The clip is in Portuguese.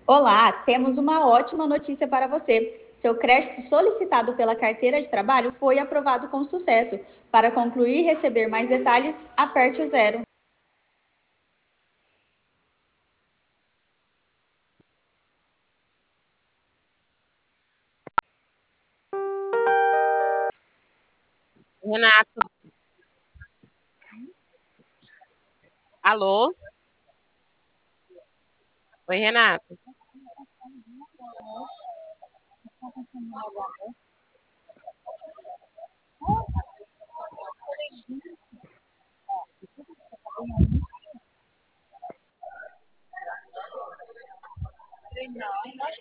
Olá, temos uma ótima notícia para você. Seu crédito solicitado pela carteira de trabalho foi aprovado com sucesso. Para concluir e receber mais detalhes, aperte o zero. Renato, alô? Oi, Renato.